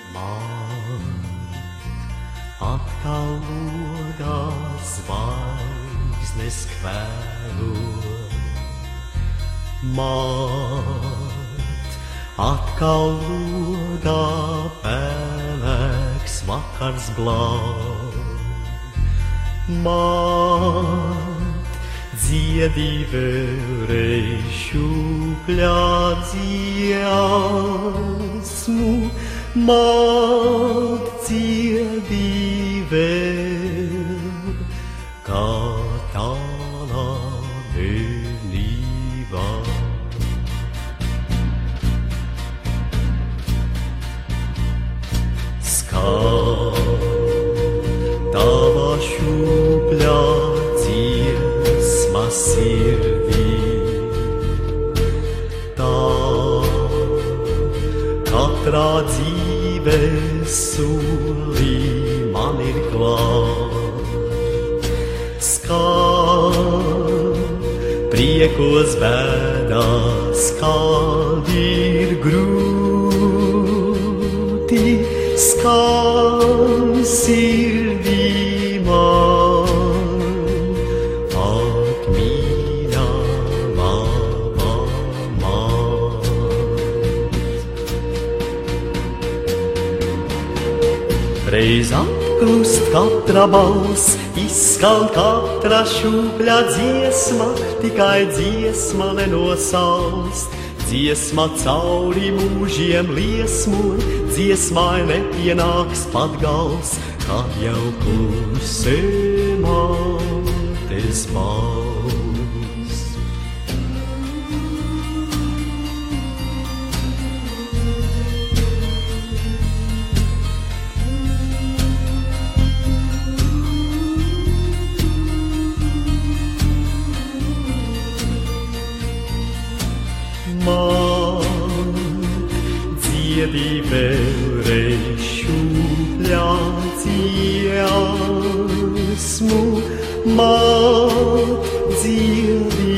Man atkal logā zvaigznes kvēlo. Man atkal logā pelēks vakars glāb. Man dziedi vēlreiz šūpļā dziesmu. Man dziedi vēl, kā tālā bērnībā. Tava šūpļā dziesma sirdī, tā katrā dzīves solī man ir klāt. Skan priekos bēdās, kad ir grūti, skan sirdī man, ak mīļā laba man. Reiz apklust katra balss, izskan katra šūpļa dziesma, tikai dziesma nenosalst. Dziesma cauri mūžiem liesmo, dziesmai nepienāks pat gals, kad jau klusē mātes balss. Man dziedi vēlreiz šūpļā dziesmu, man dziedi